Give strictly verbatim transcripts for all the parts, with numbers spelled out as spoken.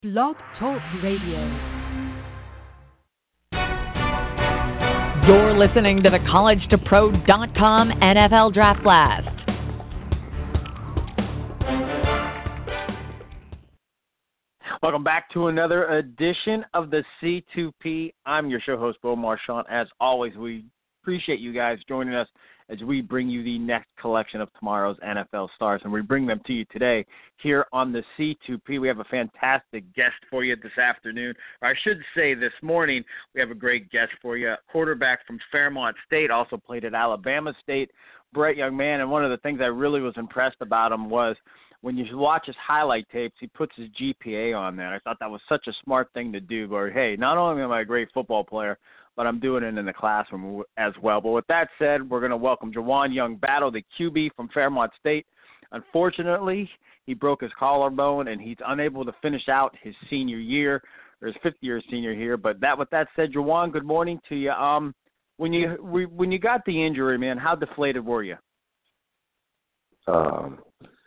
Blog Talk Radio. You're listening to the college to pro dot com N F L Draft Blast. Welcome back to another edition of the C two P. I'm your show host, Bo Marchant. As always, we appreciate you guys joining us as we bring you the next collection of tomorrow's N F L stars, and we bring them to you today here on the C two P. We have a fantastic guest for you this afternoon, or I should say this morning. We have a great guest for you, quarterback from Fairmont State, also played at Alabama State, bright young man, and one of the things I really was impressed about him was when you watch his highlight tapes, he puts his G P A on there. I thought that was such a smart thing to do, where, hey, not only am I a great football player, but I'm doing it in the classroom as well. But with that said, we're going to welcome Juwan Young-Battle, the Q B from Fairmont State. Unfortunately, he broke his collarbone, and he's unable to finish out his senior year, or his fifth year senior year. But that, with that said, Juwan, good morning to you. Um, when you when you got the injury, man, how deflated were you? Um,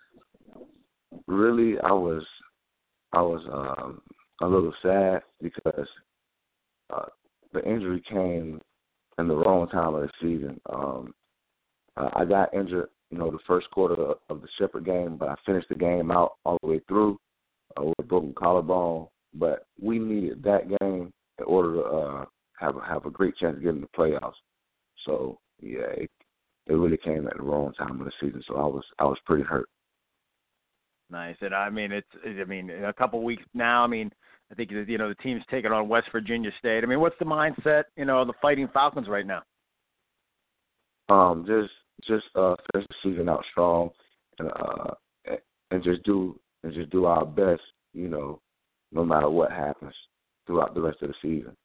really, I was I was um, a little sad because uh, the injury came in the wrong time of the season. Um, uh, I got injured, you know, the first quarter of, of the Shepherd game, but I finished the game out all the way through uh, with a broken collarbone. But we needed that game in order to uh, have have a great chance of getting the playoffs. So yeah, it, it really came at the wrong time of the season. So I was I was pretty hurt. Nice, and I mean it's I mean in a couple of weeks now. I mean. I think, you know, the team's taking on West Virginia State. I mean, what's the mindset, you know, of the Fighting Falcons right now? Um, just just uh, finish the season out strong, and uh, and just do and just do our best, you know, no matter what happens throughout the rest of the season.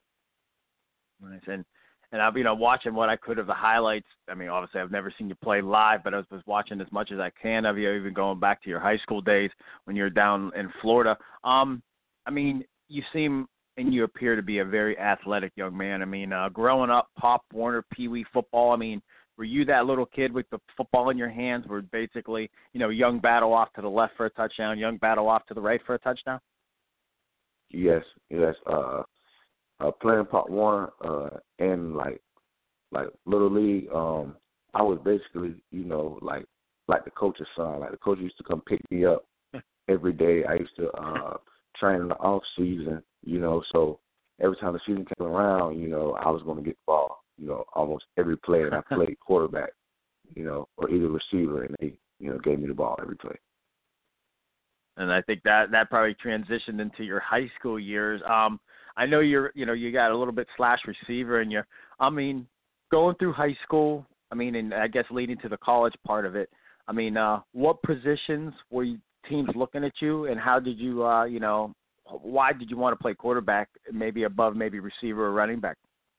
Nice, and and I've you know watching what I could of the highlights. I mean, obviously I've never seen you play live, but I was, was watching as much as I can of you, even going back to your high school days when you were down in Florida. Um. I mean, you seem and you appear to be a very athletic young man. I mean, uh, growing up, Pop Warner, Pee Wee football, I mean, were you that little kid with the football in your hands where basically, you know, Young-Battle off to the left for a touchdown, Young-Battle off to the right for a touchdown? Yes, yes. Uh, uh, playing Pop Warner uh, and, like, like Little League, um, I was basically, you know, like like the coach's son. Like, the coach used to come pick me up every day. I used to uh, – train in the off season, you know, so every time the season came around, you know, I was going to get the ball, you know, almost every play that I played quarterback, you know, or either receiver, and they, you know, gave me the ball every play. And I think that, that probably transitioned into your high school years. Um, I know you're, you know, you got a little bit slash receiver in your, I mean, going through high school, I mean, and I guess leading to the college part of it, I mean, uh, what positions were you, teams looking at you, and how did you, uh, you know, why did you want to play quarterback, maybe above maybe receiver or running back?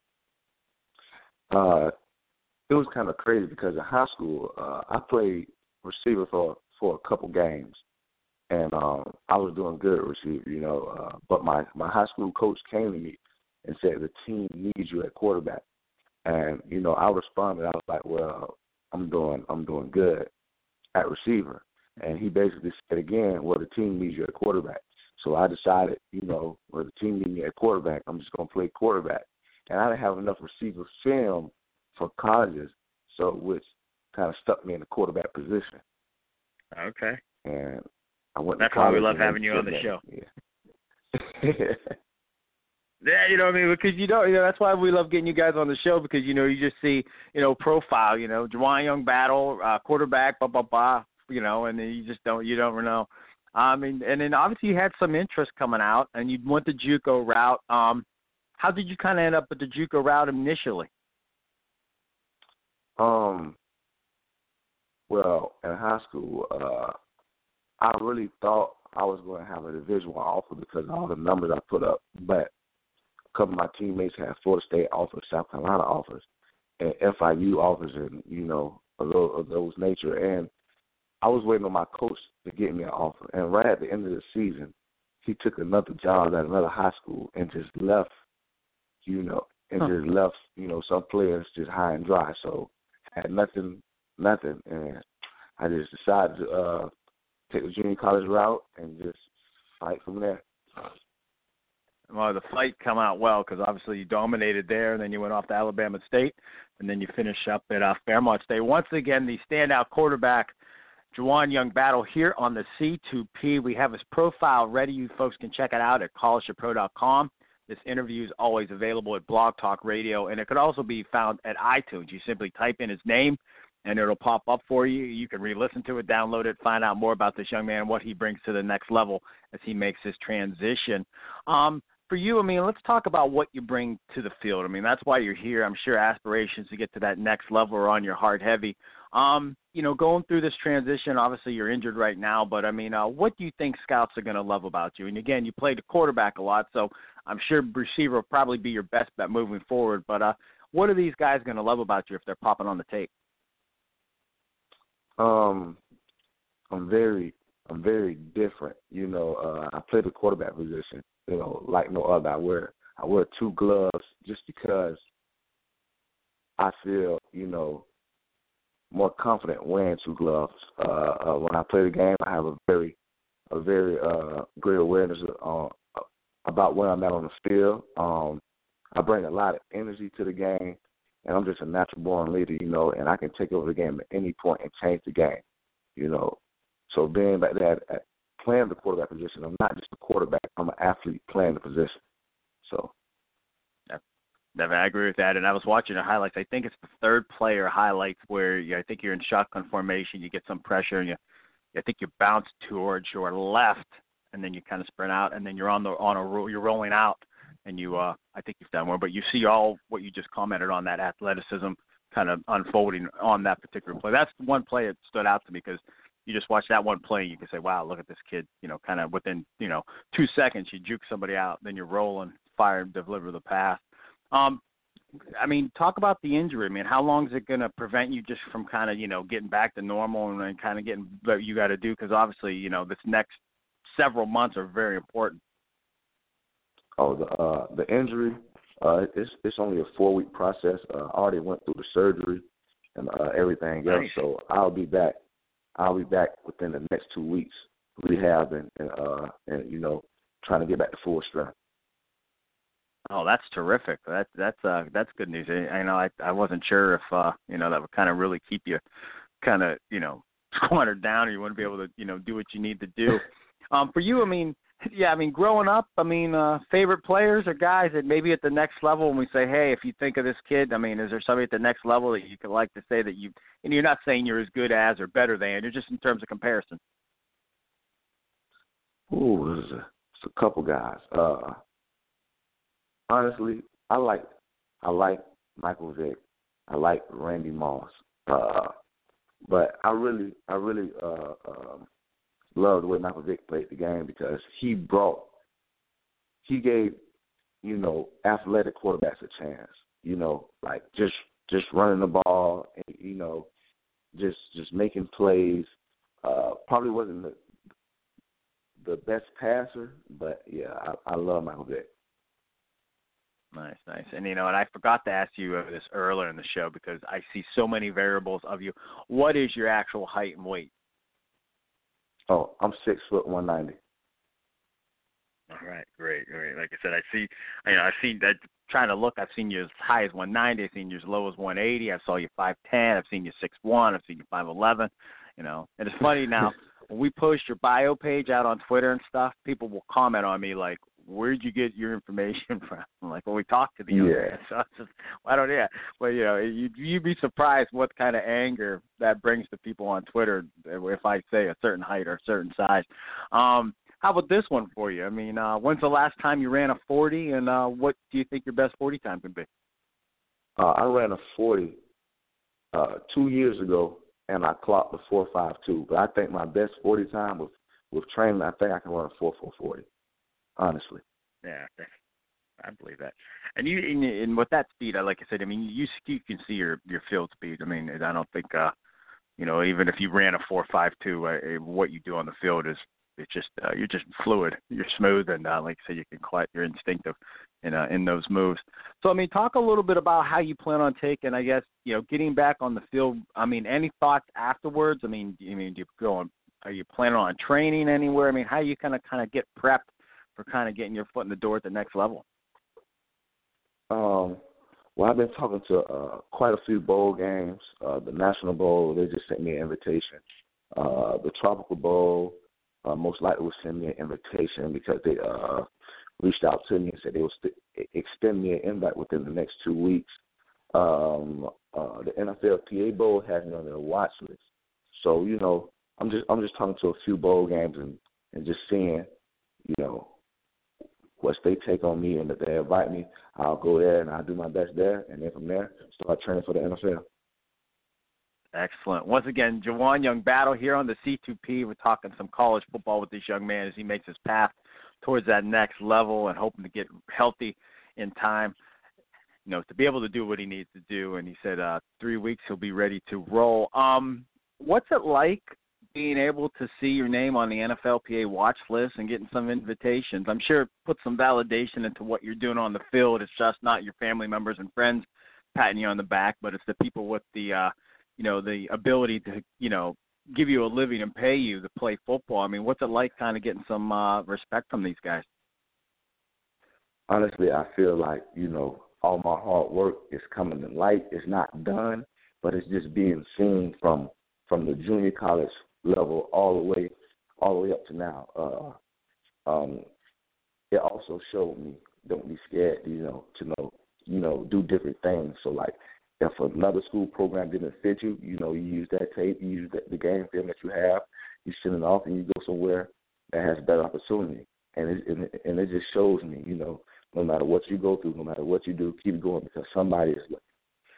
Uh, it was kind of crazy because in high school, uh, I played receiver for for a couple games, and um, I was doing good at receiver, you know. Uh, but my, my high school coach came to me and said the team needs you at quarterback, and you know, I responded. I was like, well, I'm doing I'm doing good at receiver. And he basically said again, well, the team needs you at quarterback. So I decided, you know, well, the team needs me at quarterback. I'm just going to play quarterback. And I didn't have enough receiver film for colleges, so which kind of stuck me in the quarterback position. Okay. And I went That's to why we college love having you on the that. show. Yeah. Yeah, you know what I mean? Because, you know, you know, that's why we love getting you guys on the show, because, you know, you just see, you know, profile, you know, Juwan Young-Battle, uh, quarterback, blah, blah, blah. You know, and then you just don't, you don't know. I mean, and then obviously you had some interest coming out, and you went the JUCO route. Um, how did you kind of end up with the JUCO route initially? Um, well, in high school, uh, I really thought I was going to have a Division One offer because of all the numbers I put up. But a couple of my teammates had Florida State offers, South Carolina offers, and F I U offers, and you know, of those, of those nature, and I was waiting on my coach to get me an offer. And right at the end of the season, he took another job at another high school and just left, you know, and huh. just left, you know, some players just high and dry. So I had nothing, nothing. And I just decided to uh, take the junior college route and just fight from there. Well, the fight come out well because obviously you dominated there, and then you went off to Alabama State, and then you finish up at uh, Fairmont State. Once again, the standout quarterback, Juwan Young Battle, here on the C two P. We have his profile ready. You folks can check it out at college to pro dot com. This interview is always available at Blog Talk Radio, and it could also be found at iTunes. You simply type in his name, and it'll pop up for you. You can re-listen to it, download it, find out more about this young man, what he brings to the next level as he makes his transition. Um, For you, I mean, let's talk about what you bring to the field. I mean, that's why you're here. I'm sure aspirations to get to that next level are on your heart heavy. Um, you know, going through this transition, obviously you're injured right now, but, I mean, uh, what do you think scouts are going to love about you? And, again, you played the quarterback a lot, so I'm sure receiver will probably be your best bet moving forward. But uh, what are these guys going to love about you if they're popping on the tape? Um, I'm very, I'm very different. You know, uh, I play the quarterback position. You know, like no other. I wear I wear two gloves just because I feel, you know, more confident wearing two gloves. Uh, uh, when I play the game, I have a very a very uh, great awareness uh, about where I'm at on the field. Um, I bring a lot of energy to the game, and I'm just a natural born leader, you know, and I can take over the game at any point and change the game, you know. So being like that, at playing the quarterback position, I'm not just a quarterback. I'm an athlete playing the position. So, yeah, I agree with that. And I was watching the highlights. I think it's the third player highlights where you, I think you're in shotgun formation. You get some pressure, and you, I think you bounce towards your left, and then you kind of sprint out, and then you're on the on a roll. You're rolling out, and you, uh, I think you've done more. But you see all what you just commented on, that athleticism kind of unfolding on that particular play. That's one play that stood out to me because you just watch that one play and you can say, wow, look at this kid, you know, kind of within, you know, two seconds you juke somebody out, then you're rolling, fire, deliver the pass. Um, I mean, talk about the injury. I mean, how long is it going to prevent you just from kind of, you know, getting back to normal and then kind of getting what you got to do? Because obviously, you know, this next several months are very important. Oh, the uh, the injury, uh, it's it's only a four-week process. Uh, I already went through the surgery and uh, everything else, nice. So I'll be back. I'll be back within the next two weeks, rehabbing and, uh, and you know, trying to get back to full strength. Oh, that's terrific. That that's uh that's good news. I, I know I I wasn't sure if uh you know that would kind of really keep you kind of you know squandered down, or you wouldn't be able to you know do what you need to do. Um, for you, I mean, yeah, I mean, growing up, I mean, uh, favorite players or guys that maybe at the next level, when we say, hey, if you think of this kid, I mean, is there somebody at the next level that you could like to say that you, and you're not saying you're as good as or better than, you're just in terms of comparison. Ooh, there's a, there's a couple guys. Uh, honestly, I like, I like Michael Vick. I like Randy Moss. Uh, but I really, I really, uh, um, love the way Michael Vick played the game because he brought, he gave, you know, athletic quarterbacks a chance. You know, like just just running the ball, and, you know, just just making plays. Uh, probably wasn't the the best passer, but yeah, I, I love Michael Vick. Nice, nice. And, you know, and I forgot to ask you this earlier in the show because I see so many variables of you. What is your actual height and weight? Oh, I'm six foot one ninety. All right, great, great. Like I said, I see, you know, I've seen that. Trying to look, I've seen you as high as one ninety. I've seen you as low as one eighty. I saw you five ten. I've seen you six one. I've seen you five eleven. You know, and it's funny now when we post your bio page out on Twitter and stuff, people will comment on me like, "Where'd you get your information from?" I'm like, well, we talked to the young yeah. man, so it's just, I don't, yeah. Well, you know, you, you'd be surprised what kind of anger that brings to people on Twitter if I say a certain height or a certain size. Um, how about this one for you? I mean, uh, when's the last time you ran a forty, and uh, what do you think your best forty time could be? Uh, I ran a forty uh, two years ago, and I clocked a four five two. But I think my best forty time with, with training, I think I can run a four four forty. Honestly. Yeah, I believe that. And you, and, and with that speed, I like I said, I mean, you you can see your, your field speed. I mean, I don't think, uh, you know, even if you ran a four five two, uh, what you do on the field is it's just uh, you're just fluid, you're smooth, and uh, like I said, you can quite you're instinctive in uh, in those moves. So, I mean, talk a little bit about how you plan on taking, I guess, you know, getting back on the field. I mean, any thoughts afterwards? I mean, I mean, do you go on? Are you planning on training anywhere? I mean, how you kind of kind of get prepped for kind of getting your foot in the door at the next level? Um, well, I've been talking to uh, quite a few bowl games. Uh, the National Bowl, they just sent me an invitation. Uh, the Tropical Bowl, uh, most likely will send me an invitation because they uh, reached out to me and said they will st- extend me an invite within the next two weeks. Um, uh, the N F L P A Bowl has me on their watch list. So, you know, I'm just I'm just talking to a few bowl games and, and just seeing, you know, what they take on me, and if they invite me, I'll go there and I'll do my best there, and then from there, start training for the N F L. Excellent. Once again, Juwan Young Battle here on the C two P. We're talking some college football with this young man as he makes his path towards that next level and hoping to get healthy in time, you know, to be able to do what he needs to do. And he said uh, three weeks he'll be ready to roll. Um, what's it like being able to see your name on the N F L P A watch list and getting some invitations? I'm sure it puts some validation into what you're doing on the field. It's just not your family members and friends patting you on the back, but it's the people with the, uh, you know, the ability to, you know, give you a living and pay you to play football. I mean, what's it like kind of getting some uh, respect from these guys? Honestly, I feel like, you know, all my hard work is coming to light. It's not done, but it's just being seen from from the junior college level all the way all the way up to now. Uh, um, it also showed me don't be scared, you know, to know, you know, do different things. So like, if another school program didn't fit you, you know, you use that tape, you use the, the game film that you have, you send it off, and you go somewhere that has better opportunity. And it, and, it, and it just shows me, you know, no matter what you go through, no matter what you do, keep going because somebody is looking.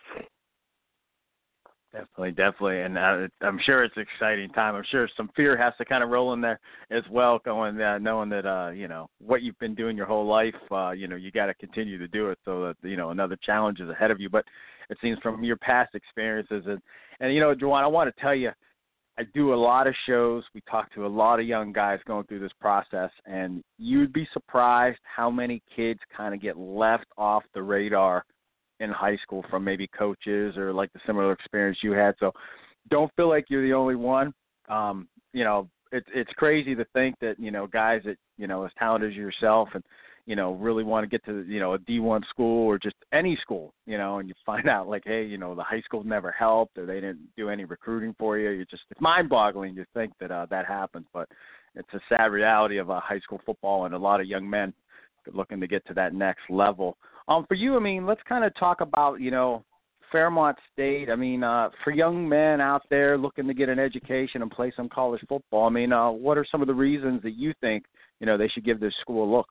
Definitely, definitely, and uh, I'm sure it's an exciting time. I'm sure some fear has to kind of roll in there as well, going uh, knowing that uh, you know what you've been doing your whole life. Uh, you know, you got to continue to do it, so that you know another challenge is ahead of you. But it seems from your past experiences, and and you know, Juwan, I want to tell you, I do a lot of shows. We talk to a lot of young guys going through this process, and you'd be surprised how many kids kind of get left off the radar in high school from maybe coaches or like the similar experience you had. So don't feel like you're the only one. Um, you know, it's it's crazy to think that, you know, guys that, you know, as talented as yourself and, you know, really want to get to, you know, a D one school or just any school, you know, and you find out like, hey, you know, the high school never helped or they didn't do any recruiting for you. You just, it's mind boggling to think that uh, that happens, but it's a sad reality of uh, high school football and a lot of young men looking to get to that next level. Um, for you, I mean, let's kind of talk about, you know, Fairmont State. I mean, uh, for young men out there looking to get an education and play some college football, I mean, uh, what are some of the reasons that you think, you know, they should give this school a look?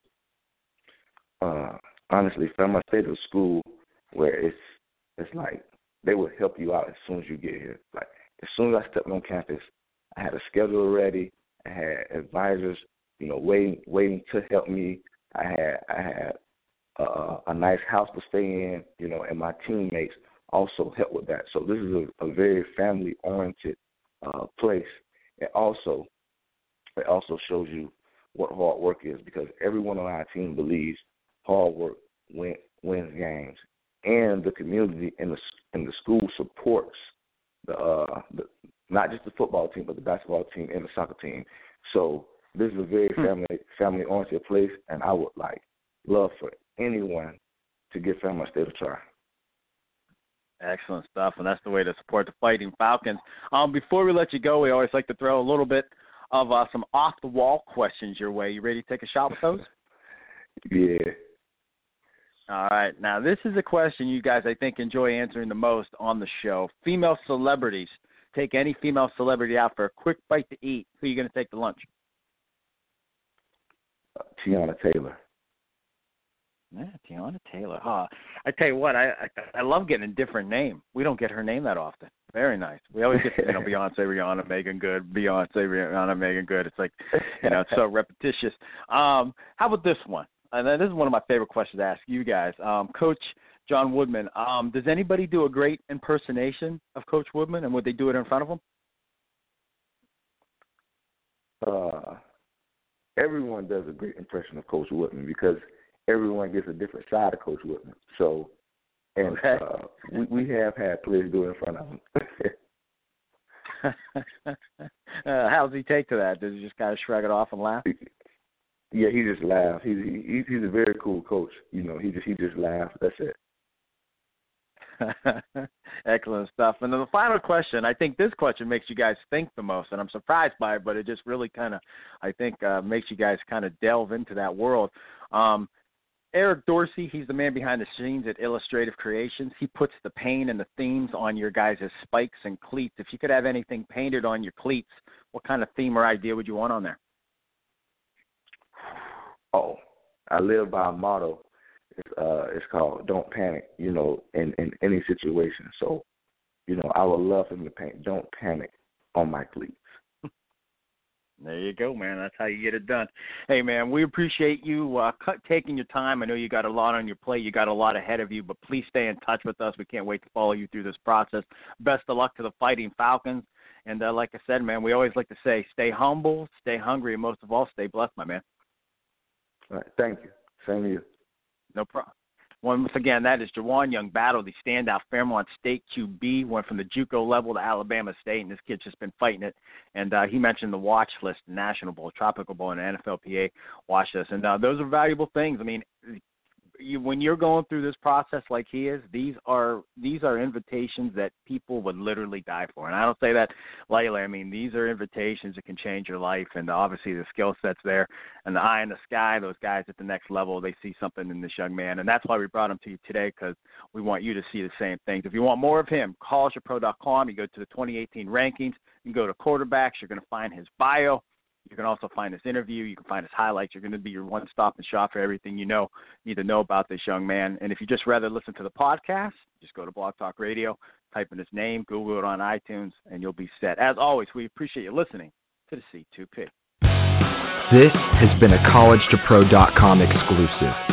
Uh, honestly, Fairmont State is a school where it's it's like they will help you out as soon as you get here. Like, as soon as I stepped on campus, I had a schedule ready. I had advisors, you know, waiting waiting to help me. I had I had uh, a nice house to stay in, you know, and my teammates also helped with that. So this is a, a very family-oriented uh, place. It also it also shows you what hard work is because everyone on our team believes hard work win, wins games, and the community and the and the school supports the, uh, the not just the football team but the basketball team and the soccer team. So this is a very family family oriented place, and I would like love for anyone to give Fairmont State a try. Excellent stuff, and that's the way to support the Fighting Falcons. Um, before we let you go, we always like to throw a little bit of uh, some off-the-wall questions your way. You ready to take a shot with those? Yeah. All right. Now, this is a question you guys, I think, enjoy answering the most on the show. Female celebrities. Take any female celebrity out for a quick bite to eat. Who are you going to take to lunch? Uh, Tiana Taylor. Yeah, Tiana Taylor. Huh. I tell you what, I, I I love getting a different name. We don't get her name that often. Very nice. We always get, you know, Beyonce, Rihanna, Megan Good, Beyonce, Rihanna, Megan Good. It's like, you know, it's so repetitious. Um, how about this one? And this is one of my favorite questions to ask you guys. Um, Coach John Woodman, um, does anybody do a great impersonation of Coach Woodman, and would they do it in front of him? Uh, everyone does a great impression of Coach Woodman because everyone gets a different side of Coach Woodman. So, and okay. uh, we, we have had players do it in front of him. uh, how does he take to that? Does he just kind of shrug it off and laugh? Yeah, he just laughed. He's he, he's a very cool coach. You know, he just he just laughed. That's it. Excellent stuff. And then the final question, I think this question makes you guys think the most, and I'm surprised by it, but it just really kind of, I think, uh, makes you guys kind of delve into that world. Um, Eric Dorsey, he's the man behind the scenes at Illustrative Creations. He puts the paint and the themes on your guys' spikes and cleats. If you could have anything painted on your cleats, what kind of theme or idea would you want on there? Oh, I live by a motto. It's, uh, it's called "Don't Panic." You know, in, in any situation. So, you know, I would love him to paint "Don't Panic" on my cleats. There you go, man. That's how you get it done. Hey, man, we appreciate you uh, taking your time. I know you got a lot on your plate. You got a lot ahead of you, but please stay in touch with us. We can't wait to follow you through this process. Best of luck to the Fighting Falcons. And uh, like I said, man, we always like to say, stay humble, stay hungry, and most of all, stay blessed, my man. All right. Thank you. Same to you. No problem. Once again, that is Jawan Young Battle, the standout Fairmont State Q B, went from the JUCO level to Alabama State, and this kid's just been fighting it. And uh, he mentioned the watch list, National Bowl, Tropical Bowl, and N F L P A watch list. And uh, those are valuable things. I mean, you, when you're going through this process like he is, these are these are invitations that people would literally die for. And I don't say that lightly. I mean, these are invitations that can change your life. And obviously the skill set's there and the eye in the sky, those guys at the next level, they see something in this young man. And that's why we brought him to you today, because we want you to see the same things. If you want more of him, college to pro dot com. You go to the twenty eighteen rankings. You can go to quarterbacks. You're going to find his bio. You can also find his interview. You can find his highlights. You're going to be your one-stop and shop for everything you know need to know about this young man. And if you just rather listen to the podcast, just go to Blog Talk Radio, type in his name, Google it on iTunes, and you'll be set. As always, we appreciate you listening to the C two P. This has been a college to pro dot com exclusive.